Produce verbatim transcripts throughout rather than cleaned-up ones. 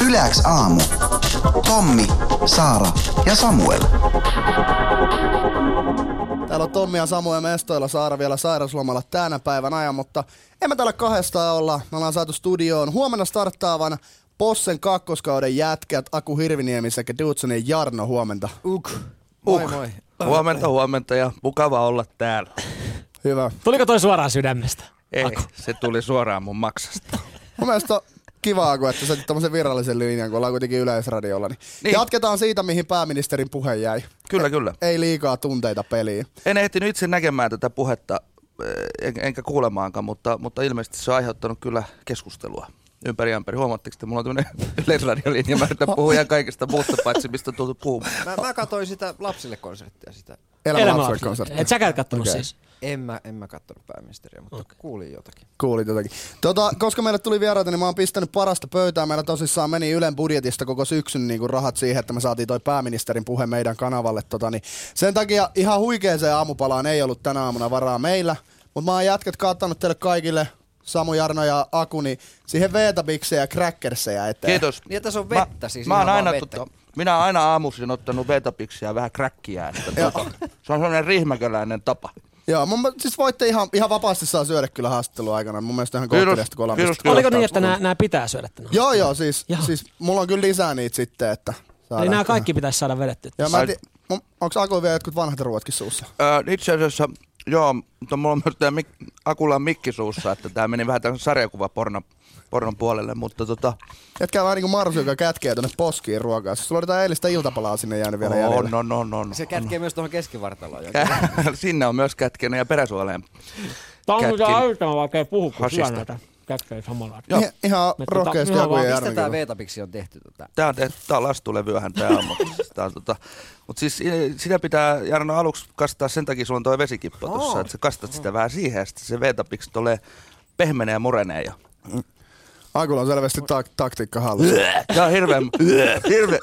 Yleäks aamu. Tommi, Saara ja Samuel. Täällä on Tommi ja Samu ja mestoilla. Saara vielä sairaslomalla tänä päivän ajan, mutta emme täällä kahdestaan olla. Me ollaan saatu studioon huomenna starttaavan Possen kakkoskauden jätkät Aku Hirviniemi sekä Dudsonin Jarno. Huomenta. Uk. Moi moi. Huomenta, huomenta ja mukava olla täällä. Hyvä. Tuliko toi suoraan sydämestä? Ei, Aku. se tuli suoraan mun maksasta. Mun mielestä on kiva, Aku, että sä otit tämmöisen virallisen linjan, kun ollaan kuitenkin Yleisradiolla. Niin Niin. Jatketaan siitä, mihin pääministerin puhe jäi. Kyllä, kyllä. Ei liikaa tunteita peliin. En ehtinyt itse näkemään tätä puhetta, en, enkä kuulemaankaan, mutta, mutta ilmeisesti se on aiheuttanut kyllä keskustelua ympäri ämpäri. Huomaatteko, että mulla on tämmöinen Yleisradiolinja, mä yritän puhua ihan kaikesta muusta paitsi mistä on tultu puhumaan. Mä, mä katsoin sitä lapsille konserttia sitä. Elämänlapsille. Et säkään kattonut Okei. siis? En mä, en mä kattonut pääministeriä, mutta okay. Kuulin jotakin. Kuulit jotakin. Tota, koska meille tuli vieraita, niin mä oon pistänyt parasta pöytää. Meillä tosissaan meni Ylen budjetista koko syksyn niin kuin rahat siihen, että me saatiin toi pääministerin puhe meidän kanavalle. Tota, niin sen takia ihan huikeeseen aamupalaan ei ollut tänä aamuna varaa meillä. Mutta mä oon jätkät kattanut teille kaikille, Samu, Jarno ja Aku, niin siihen veetabiksejä ja crackersejä eteen. Kiitos. Niin, tässä on vettä, siis mä oon ihan aina, vaan vettä. tota, minä oon aina aamuisin ottanut veetapiksia ja vähän kräkkiä. Että, tota, se on sellainen rihmäkeläinen tapa. Joo, mun, mä- siis voitte ihan, ihan vapaasti saa syödä kyllä haastattelun aikana. Mun mielestä ihan Kiitos, kohteliasta, kun ollaan kiitos, pystytty kiitos. Oliko ottaa niin, että kun- nämä, nämä pitää syödä tänään? Joo, joo, siis, Jaha. siis mulla on kyllä lisää niitä sitten, että saadaan. Eli nämä kaikki pitäisi saada vedettyä. Ja mä en tiedä, mun- onks Aku vielä jotkut vanhat ruotkin suussa? Öö, itse asiassa, joo, mutta mulla on myös tää mik- Akulla on mikki suussa, että tää meni vähän tämän sarjakuva pornon, pornon puolelle, mutta tota... Jätkää vähän niinku Marsu, joka kätkee tonne poskiin ruokaa. Siis sulla oli tää eilistä iltapalaa sinne jäänyt vielä jäljellä. On, on, on, on. Se kätkee myös tuohon keskivartaloon. Sinne on myös kätkenyt ja peräsuoleen. Tämä on Kätkin. mitä auttaa, vaikka ei puhu, kun Hasista. syö näitä kätkejä samalla. Joo. Ihan, ihan Me tota- rohkeasti ihan Aku vaan- ja Mistä tää Jarnokin. veetapiksi on tehty? Tota? Tää on, tehty, tää on lastulevyähän tää on, mutta, siis tää on, tota, mutta siis i- sitä pitää Jarno aluksi kastaa sen takia, sulla on toi vesikippo Oo. tossa, että sä kastat sitä vähän siihen ja sitten se veetapiksi tulee pehmenee ja murenee. Ja... Akulla on selvästi tak- taktiikka hallussa. Tää on hirveen, hirveen,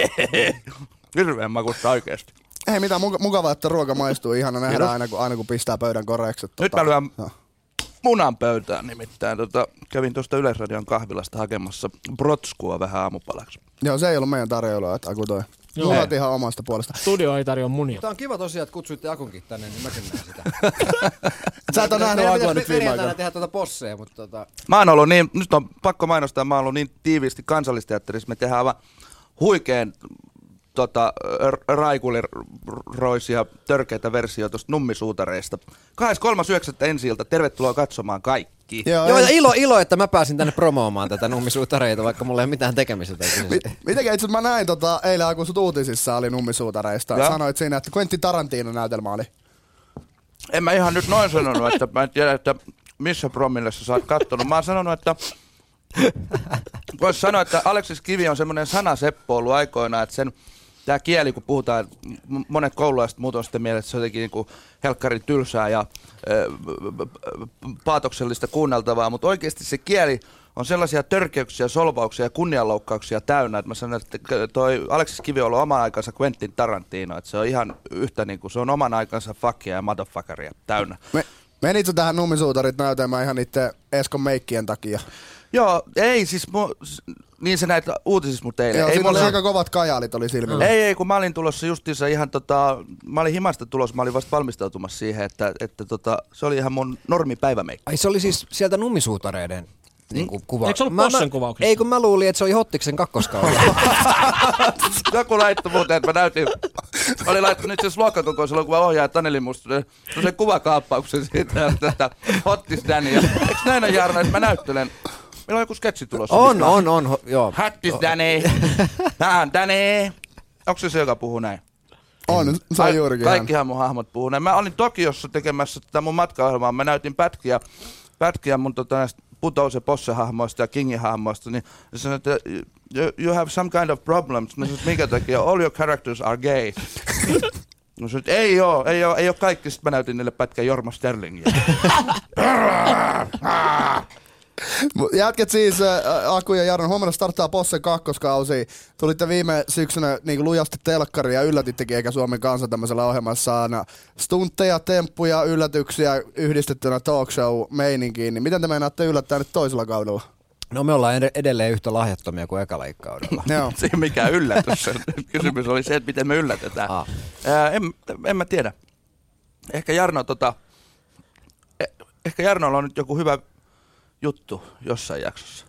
hirveen makusta oikeesti. Ei mitään, muka- mukavaa, että ruoka maistuu. Ihana nähdä Kiitos. aina kun, aina kun pistää pöydän koreeksi. Nyt mä lyön no. munan pöytään nimittäin. Tota, kävin tuosta Yleisradion kahvilasta hakemassa brotskua vähän aamupalaksi. Joo, se ei ollut meidän tarjoilua, että Aku toi. Joo. Munat ihan omasta puolesta. Studio ei tarjoa munia. Tää on kiva tosiaan, että kutsuitte Akunkin tänne, niin mäkin näen sitä. Sä et ole nähnyt Meidän Akua pitäisi nyt viime perjantaina aikoina. tehdä tuota posseja, mutta tota... Mä oon ollut niin, nyt on pakko mainostaa, mä oon ollut niin tiiviisti Kansallisteatterissa, me tehdään aivan huikean tota, r- raikuliroisia, törkeitä versioita tuosta nummisuutareista. kahdeskymmeneskolmas yhdeksättä ensi ilta, tervetuloa katsomaan kaikki. Joo, Joo, ei- ja ilo, ilo, että mä pääsin tänne promoomaan tätä nummisuutareita, vaikka mulla ei ole mitään tekemistä. Mi- Mitenkä itse asiassa mä näin tota, eilen Aku sut uutisissa oli nummisuutareista. Joo. Sanoit siinä, että Quentin Tarantino näytelmä oli. En mä ihan nyt noin sanonut, että mä en tiedä, että missä promillessa sä oot kattonut. Mä oon sanonut, että vois sanoa, että Aleksis Kivi on semmoinen sanaseppo ollut aikoinaan, että sen tää kieli, kun puhutaan, m- monet koululaiset muut on sitten mielessä, että se on jotenkin niinku helkkarin tylsää ja ö, paatoksellista kuunneltavaa, mutta oikeasti se kieli on sellaisia törkeyksiä, solvauksia ja kunnianloukkauksia täynnä, että mä sanon, että toi Aleksis Kivi on ollut oman aikansa Quentin Tarantino, että se on ihan yhtä niin kuin se on oman aikansa fuckia ja motherfuckeria täynnä. Me, menit sä tähän nummisuutarit näytelmään ihan niitten Eskon meikkien takia? Joo, ei siis, mu, niin se näit uutisissa mut eilen. Joo, ei, siinä oli mulla- aika kovat kajaalit oli silmillä. ei, ei, kun mä olin tulossa justiinsa ihan tota, mä olin himasta tulossa, mä olin vasta valmistautumassa siihen, että, että tota, se oli ihan mun normipäivämeikki. Ai se oli siis sieltä nummisuutareiden niin kuin kuva. Eikö se ollut Mä- Possen mä- kuvauksessa? Ei, kun mä luulin, että se oli Hottiksen kakkoskaudella. Joku laittoi muuten, että mä näytin, mä olin laittanut itse asiassa luokkakokoisella kuva ohjaaja Taneli Mustonen, se kuvakaappauksen siitä, että Hottis Danny. Ja eikö näin on Jarno, että mä näyttelen? Meillä on joku sketsi tulossa. on, mistä- on, on, ho- joo. Hattis Danny. Tää on Danny. Onko se se, joka puhuu näin? On, se on juurikin hän. Kaikkihan mun hahmot puhuu näin. Mä olin Tokiossa tekemässä tätä mun matkaohjelmaa. Mä näytin pätkiä, pätkiä mun tota näistä Putous- ja Posse-hahmoista ja Kingi-hahmoista. Niin sanoin, että you, you have some kind of problems. Mä sanoin, että minkä takia? All your characters are gay. No sanoin, että ei oo, ei oo, ei oo kaikki. Sitten mä näytin niille pätkän Jorma Sterlingia. Mut Jätket siis, äh, Aku ja Jarno, huomenna starttaa Possen kakkoskausi. Tulitte viime syksynä niin lujasti telkkariin ja yllätittekin eikä Suomen kansa tämmöisellä ohjelmassa aina stuntteja, temppuja, yllätyksiä yhdistettynä talk show meininkiin. Niin miten te meinaatte yllättää nyt toisella kaudella? No me ollaan ed- edelleen yhtä lahjattomia kuin ekalla kaudella. Joo. Se ei ole mikään yllätys. Kysymys oli se, että miten me yllätetään. Ah. Ää, en, en mä tiedä. Ehkä Jarno, tota, eh, ehkä Jarnolla on nyt joku hyvä juttu jossain jaksossa.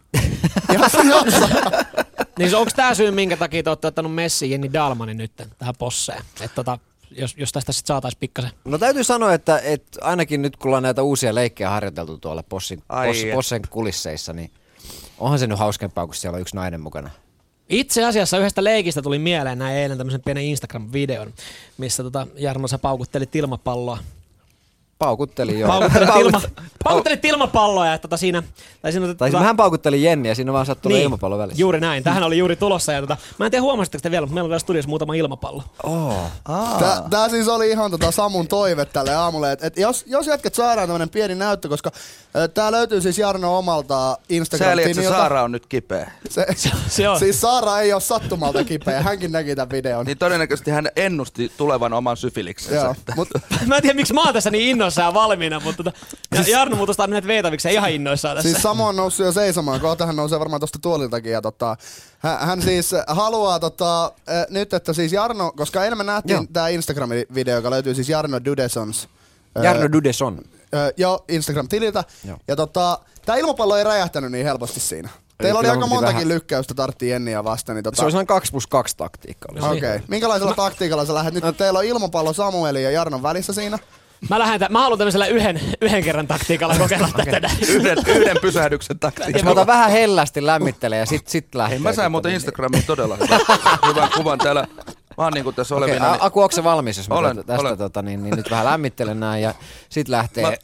Niin onko tämä syy, minkä takia te olette ottanut Messi Jenni Dahlmanin nyt tähän posseen? Että tota, jos, jos tästä sitten saataisiin pikkasen. No täytyy sanoa, että, että ainakin nyt kun ollaan näitä uusia leikkejä harjoiteltu tuolla possin, Ai poss, et. possen kulisseissa, niin onhan se nyt hauskempaa, kun siellä on yksi nainen mukana. Itse asiassa yhdestä leikistä tuli mieleen näin eilen tämmöisen pienen Instagram-videon, missä tota Jarno sä paukuttelit ilmapalloa. Paukutteli joo. Paukuttelit, ilma, paukuttelit ilmapalloa ja tota siinä... Tai siinä Tai tota, vähän paukuttelin Jenniä, siinä vaan sattui niin, ilmapallo välissä. Juuri näin. Tähän oli juuri tulossa. Ja tota, mä en tiedä huomasitteko te vielä, mutta meillä on vielä studiossa muutama ilmapallo. Oh. Tää, tää siis oli ihan tota Samun toive tälle aamulle, että et jos, jos jätket saadaan tämmönen pieni näyttö, koska äh, tää löytyy siis Jarno omalta Sääli, että se Instagram-tililtä. Saara on nyt kipeä. Se, Se on. siis Saara ei ole sattumalta kipeä, hänkin näki tämän videon. Niin todennäköisesti hän ennusti tulevan oman syfiliksensä. Joo, mut, Mä en tiedä, miksi mä oon tässä niin innoissaan ja valmiina, mutta tota, ja Jarno muutosta on näitä veetävikseen ihan innoissaan tässä. siis Samu on noussut jo seisomaan, kohta hän nousee varmaan tosta tuoliltakin. Ja tota, hän, hän siis haluaa tota, äh, nyt, että siis Jarno, koska eilen me nähtiin Joo. tää Instagram-video, joka löytyy siis Jarno Dudesons. äh, Jarno Dudeson. Ö, joo, Instagram-tililtä. Joo. Ja tota, tää ilmapallo ei räjähtänyt niin helposti siinä. Teillä oli kyllä aika mun piti montakin vähän- lykkäystä tarttiin Jenniä vastaan. Niin tota, Se oli sellainen kaksi plus kaksi taktiikka. Oli se. Okei. Okay. Minkälaisella taktiikalla sä lähdet? Nyt teillä on ilmapallo Samuelin ja Jarnon välissä siinä. Mä, lähden tä- mä haluan tämmöisellä yhden, yhden kerran taktiikalla kokeilla tätä. Yhden, yhden pysähdyksen taktiikka. Mä otan vähän hellästi lämmittelee ja sit, sit lähtee. Hei, mä sain muuten Instagramiin todella hyvän, hyvän kuvan täällä. Mä oon niinku tässä Okei, olevina. okay, Aku, onko se valmis, jos mä Olen, tästä, tästä olen. tota, niin, niin nyt vähän lämmittelen näin ja sit lähtee. Mä-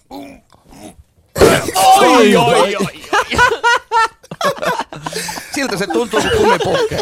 Oi, oi, oi. Siltä se tuntuu, kun kumi puhkee.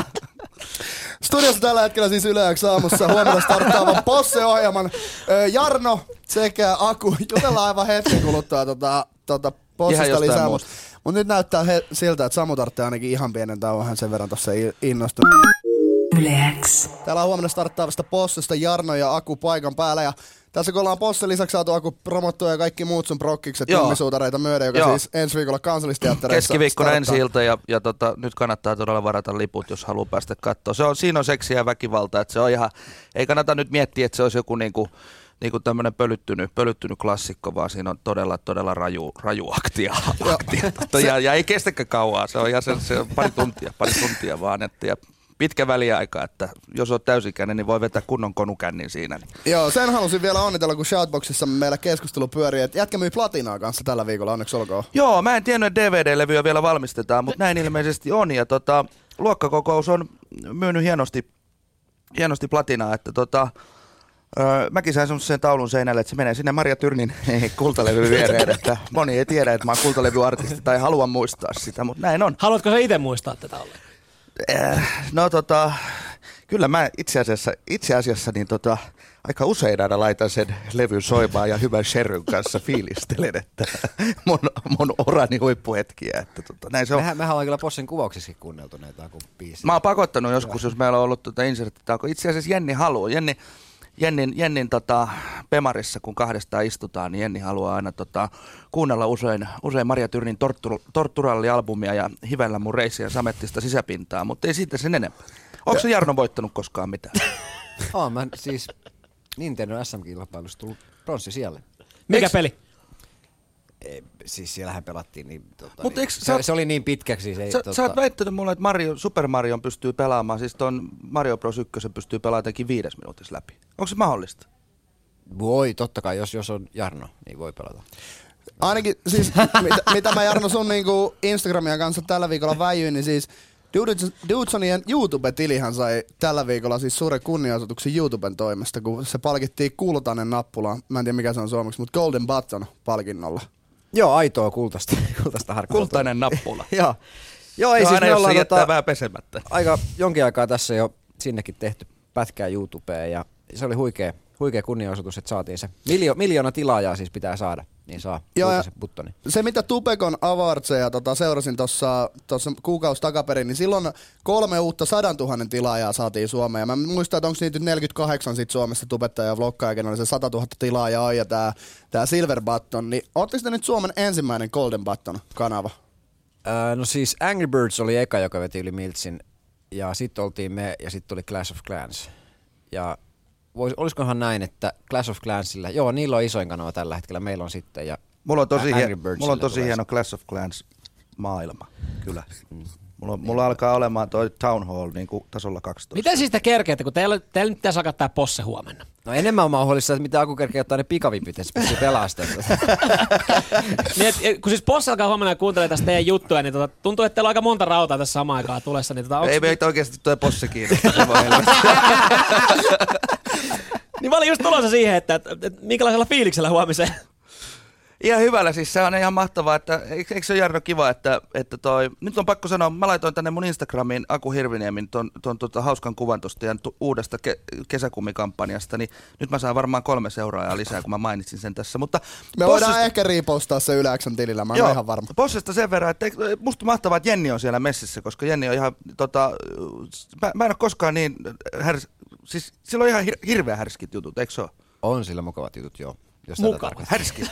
Studiossa tällä hetkellä siis Yle X aamussa huomenna starttaavan Posse-ohjelman ö, Jarno sekä Aku. Jutellaan aivan hetken kuluttua tota, tota Ihan Possista jostain lisää. muusta. Mutta mut nyt näyttää he, siltä, että Samu tarvitsee ainakin ihan pienen tauon. Hän sen verran tossa i- innostui. Yle X. Täällä on huomenna starttaavasta Possesta Jarno ja Aku paikan päällä. Ja tässä kun ollaan Posse lisäksi saatu Aku promottua ja kaikki muut sun prokkikset, Joo. tummisuutareita myöden, joka Joo. siis ensi viikolla Kansallisteattereissa Keskiviikkona starttaa. ensi ilta ja, ja tota, nyt kannattaa todella varata liput, jos haluaa päästä katsoa. Se on, siinä on seksiä ja väkivaltaa, että se on ihan, ei kannata nyt miettiä, että se olisi joku niinku, niinku tämmöinen pölyttynyt, pölyttynyt klassikko, vaan siinä on todella, todella raju, raju aktia. aktia tota, ja, ja ei kestäkään kauaa, se on ihan se, se on pari tuntia, pari tuntia vaan, että ja pitkä väliaika, että jos olet täysikäinen, niin voi vetää kunnon konukännin siinä. Niin. Joo, sen halusin vielä onnitella, kun Shoutboxissa meillä keskustelu pyörii, että jätkä myi platinaa kanssa tällä viikolla, onneksi olkoon. Joo, mä en tiennyt, että D V D-levyä vielä valmistetaan, mutta näin ilmeisesti on. Ja tota, luokkakokous on myynyt hienosti, hienosti platinaa, että tota, öö, mäkin sain semmoisen taulun seinälle, että se menee sinne Marja Tyrnin kultalevyn viereen, että moni ei tiedä, että mä oon kultalevyartisti tai haluan muistaa sitä, mutta näin on. Haluatko sä itse muistaa tätä ollenkaan? Äh, no tota, kyllä mä itse asiassa, itse asiassa niin tota, aika usein aina laitan sen levyn soimaan ja hyvän sherryn kanssa fiilistelen, että mun, mun orani huippuhetkiä, että tota, näin se on. Mehän, mehän ollaan kyllä Possen kuvauksissakin kuunneltu näitä Aku-biisiä. Mä oon pakottanut joskus, jos meillä on ollut tota inserttitauko. Itse asiassa Jenni haluaa. Jenni, Jennin, Jennin tota, Pemarissa, kun kahdestaan istutaan, niin Jenni haluaa aina tota, kuunnella usein, usein Marja Tyrnin tortur, Torturalli-albumia ja hivellä mun reissien samettista sisäpintaa, mutta ei siitä sen enempää. Onko se Jarno voittanut koskaan mitään? Oon mä siis Nintendo S M-kilpailussa tullut pronssi siellä. Mikä Eiks- peli? Ei, siis siellähän pelattiin niin, tota, Mut niin eiks se, sä oot- se, oli niin pitkäksi. Siis ei, Sä, tota, sä oot väittänyt mulle, että Mario, Super Mario pystyy pelaamaan, siis ton Mario Bros. yksi pystyy pelaamaan jotenkin viides minuutissa läpi. Onko se mahdollista? Voi, totta kai, jos, jos on Jarno, niin voi pelata. Ainakin siis, mitä, mitä mä Jarno sun niinku Instagramia kanssa tällä viikolla väijyin, niin siis Dudesonien YouTube-tilihän sai tällä viikolla siis suuren kunnianosoituksen YouTuben toimesta, kun se palkittiin kultainen nappula, mä en tiedä mikä se on suomeksi, mutta Golden Button palkinnolla. Joo, aitoa kultaista, kultaista harkkaa. Kultainen nappula. Joo. Joo, ei Joo, siis aina me jos se ollaan jättää tota, vähän pesemättä. aika jonkin aikaa tässä jo sinnekin tehty pätkää YouTubeen ja se oli huikea, huikea kunnianosoitus, että saatiin se. Miljo, miljoona tilaajaa siis pitää saada, niin saa Joo, ja- kultaisen buttonin. Se mitä Tupekon awardseja tota, seurasin tuossa kuukausi takaperin, niin silloin kolme uutta sadantuhannen tilaajaa saatiin Suomeen. Ja mä muistan, että onko niitä nyt neljäkymmentäkahdeksan sit Suomessa tubettaja ja vloggaaja, kenellä se satatuhatta tilaajaa on ja tää, tää Silver Button. Niin ootteko te nyt Suomen ensimmäinen Golden Button kanava? Äh, no siis Angry Birds oli eka, joka veti yli miltsin. Ja sitten oltiin me ja sitten tuli Clash of Clans. Ja vois, olisikohan näin, että Clash of Clansilla, joo niillä on isoin kanava tällä hetkellä, meillä on sitten. Ja mulla on tosi, hie- mulla on tosi hieno Clash of Clans maailma, kyllä. Mm. Mulla, mulla alkaa olemaan toi Town Hall niin kuin tasolla kaksitoista. Miten siis te kerkeätte, kun teillä, teillä nyt pitäisi alkaa tää posse huomenna? No enemmän mä oon huolissaan, että mitä Aku kerkee ottaa ne pikavipit, että se pystyy pelastaa. Niin, et, kun siis posse alkaa huomenna ja kuuntelee tästä teidän juttuja, niin tota, tuntuu, että teillä on aika monta rautaa tässä samaan aikaan tulessa. Niin tota, ei meitä oikeasti toi posse kiinnostaa. Niin mä olin just tulossa siihen, että, että, että minkälaisella fiiliksellä huomiseen. Ihan hyvällä, siis se on ihan mahtavaa, että eikö se ole Jarno kiva, että, että toi, nyt on pakko sanoa, mä laitoin tänne mun Instagramiin Aku Hirviniemin ton, ton tota, hauskan kuvan tosta ja tu, uudesta ke, kesäkummikampanjasta, niin nyt mä saan varmaan kolme seuraajaa lisää, kun mä mainitsin sen tässä, mutta me Bossista, voidaan ehkä riipostaa se Yläksän tilillä, mä oon ihan varma. Bossista sen verran, että musta mahtavaa, että Jenni on siellä messissä, koska Jenni on ihan, tota, mä, mä en ole koskaan niin, härs, siis sillä on ihan hir, hirveä härskit jutut, eikö se ole? On sillä mukavat jutut, joo. Mukavat. Härskit.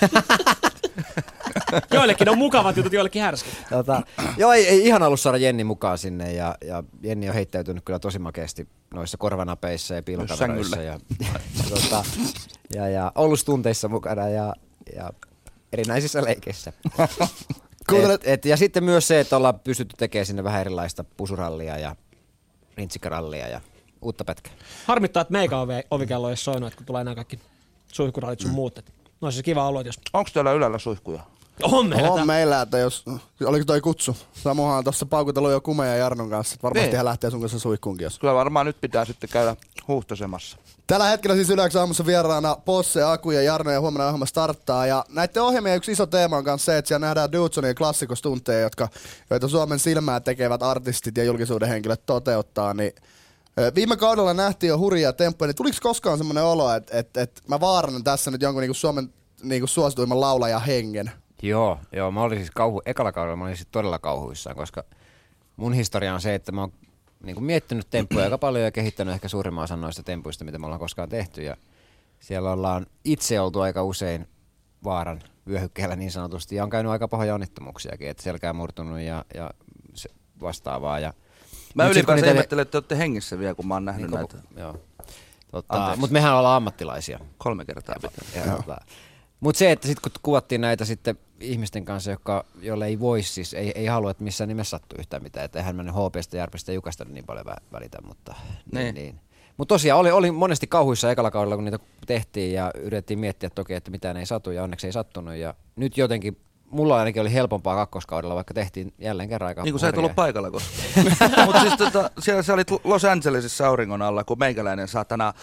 Joillekin on mukavat jutut, joillekin härskit. Tota, joo, ei, ei ihan ollut saada Jenni mukaan sinne ja, ja Jenni on heittäytynyt kyllä tosi makeasti noissa korvanapeissa ja piilokameroissa ja, ja, tota, ja, ja ollut stunteissa mukana ja, ja erinäisissä leikeissä. et, et, ja sitten myös se, että ollaan pystytty tekemään sinne vähän erilaista pusurallia ja rintsikarallia ja uutta pätkää. Harmittaa, että meikä ovikello ei ole soinut, että kun tulee nämä kaikki suihkurallit sun muut. No se kiva ollut, jos... Onko täällä Ylällä suihkuja? On meillä. On meillä, että jos... Oliko toi kutsu? Samuhan on tossa paukutellut jo Kume ja Jarnon kanssa. Varmasti niin. hän lähtee sun kanssa suihkuunkin, jos... Kyllä varmaan nyt pitää sitten käydä huuhtosemassa. Tällä hetkellä siis Yläksän aamussa vieraana Posse, Aku ja Jarno ja huomenna ohjelma starttaa. Ja näiden ohjelmien yksi iso teema on myös se, että siellä nähdään Dudesonin klassikostunteja, jotka, joita Suomen silmää tekevät artistit ja julkisuuden henkilöt toteuttaa. Niin viime kaudella nähtiin jo hurjia temppuja, niin tuliko koskaan semmoinen olo, että, että, että mä vaarannan tässä nyt jonkun niinku Suomen niinku suosituimman laulajan hengen? Joo, joo, mä olin siis kauhu, ekalla kaudella mä olin siis todella kauhuissaan, koska mun historia on se, että mä oon niinku miettinyt temppuja aika paljon ja kehittänyt ehkä suurimman osan noista tempuista, mitä me ollaan koskaan tehty. Ja siellä ollaan itse oltu aika usein vaaran vyöhykkeellä niin sanotusti ja on käynyt aika pahoja onnettomuuksiakin, että selkää murtunut ja, ja se vastaavaa. Ja mä ylipäänsä ihmettelen, että te olette hengissä vielä, kun mä oon nähnyt niin näitä. Joo. Tota, mutta mehän ollaan ammattilaisia. Kolme kertaa pitää. Mutta se, että sitten kun kuvattiin näitä sitten ihmisten kanssa, jotka, joille ei voisi, siis ei, ei halua, että missään nimessä sattuu yhtään mitään, että eihän mä H P:stä, Järpestä ja Jukasta niin paljon välitä, mutta niin. niin. Mut tosiaan oli, oli monesti kauhuissa ekalla kaudella, kun niitä tehtiin ja yritettiin miettiä toki, että mitään ei satu ja onneksi ei sattunut ja nyt jotenkin mulla ainakin oli helpompaa kakkoskaudella, vaikka tehtiin jälleen kerran aika niin kuin sä et ollut paikalla koskaan. Mutta siis tota, siellä sä olit Los Angelesissa auringon alla, kun meikäläinen saatana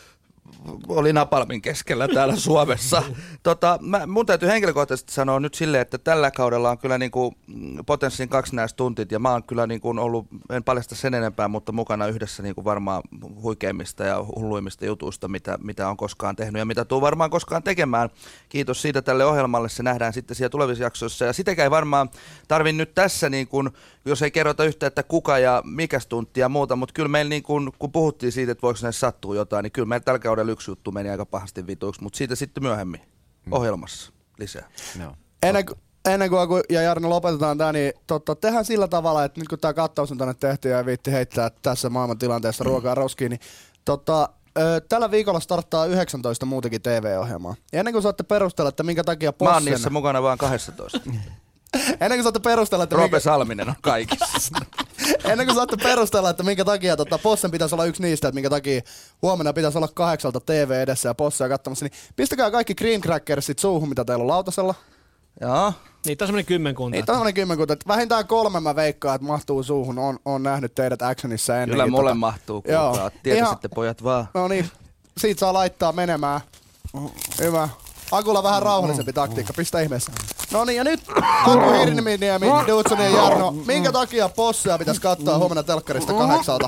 oli napalmin keskellä täällä Suomessa. Tota, mä, mun täytyy henkilökohtaisesti sanoa nyt silleen, että tällä kaudella on kyllä niinku Potenssin kaksinäiset tuntit ja mä oon kyllä niinku ollut, en paljasta sen enempää, mutta mukana yhdessä niinku varmaan huikeimmista ja hulluimmista jutuista, mitä, mitä on koskaan tehnyt ja mitä tuun varmaan koskaan tekemään. Kiitos siitä tälle ohjelmalle, se nähdään sitten siellä tulevissa jaksoissa ja sitäkään ei varmaan tarvi nyt tässä, niin kun, jos ei kerrota yhtä, että kuka ja mikä stuntti ja muuta, mutta kyllä meillä niin kun, kun puhuttiin siitä, että voiko näissä sattua jotain, niin kyllä meillä tällä kaudella yksi juttu meni aika pahasti vituiksi, mutta siitä sitten myöhemmin ohjelmassa lisää. No. Ennen, ennen kuin Aku ja Jarno lopetetaan tämä, niin totta, tehdään sillä tavalla, että nyt kun tämä kattaus on tänne tehty ja viitti heittää tässä maailman tilanteessa ruokaa roskiin, niin totta, ö, tällä viikolla starttaa yhdeksäntoista muutenkin T V-ohjelmaa. Ja ennen kuin saatte perustella, että minkä takia Possen... Mä oon niissä mukana vaan kaksitoista. Ennen kuin saatte perustella, että... Rope minkä... Salminen on kaikissa. Ennen kuin saatte perustella, että minkä takia tota, Possen pitäisi olla yksi niistä, että minkä takia huomenna pitäisi olla kahdeksalta T V edessä ja Possia katsomassa, niin pistäkää kaikki Green Crackersit suuhun, mitä teillä on lautasella. Joo. Niitä on semmoinen kymmenkunta. Niitä on semmoinen kymmenkunta. Vähintään kolme mä veikkaan, että mahtuu suuhun. On, on nähnyt teidät actionissa ennenkin. Kyllä mulle tota... mahtuu, kuulkaa. Tietä sitten pojat vaan. No niin, siitä saa laittaa menemään. Hyvä. Akulla vähän rauhallisempi taktiikka, pistä ihmeessä. No niin, ja nyt Aku Hirniemi, Dudesonin ja Jarno. Minkä takia Possia pitäisi katsoa huomenna telkkarista kahdeksalta?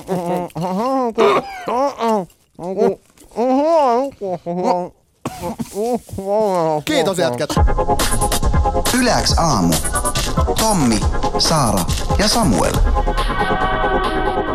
Kiitos jätkät. Yläks aamu. Tommi, Saara ja Samuel.